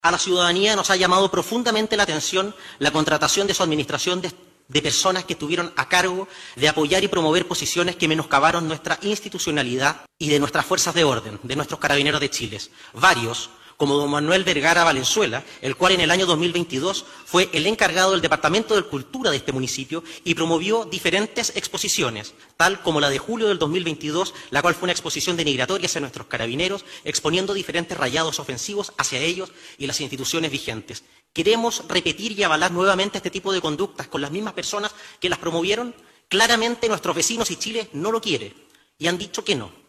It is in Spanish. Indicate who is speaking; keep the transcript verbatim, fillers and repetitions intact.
Speaker 1: A la ciudadanía nos ha llamado profundamente la atención la contratación de su administración de, de personas que estuvieron a cargo de apoyar y promover posiciones que menoscabaron nuestra institucionalidad y de nuestras fuerzas de orden, de nuestros carabineros de Chile. Varios, como don Manuel Vergara Valenzuela, el cual en el año dos mil veintidós fue el encargado del Departamento de Cultura de este municipio y promovió diferentes exposiciones, tal como la de julio del dos mil veintidós, la cual fue una exposición denigratoria hacia nuestros carabineros, exponiendo diferentes rayados ofensivos hacia ellos y las instituciones vigentes. ¿Queremos repetir y avalar nuevamente este tipo de conductas con las mismas personas que las promovieron? Claramente nuestros vecinos y Chile no lo quiere y han dicho que no.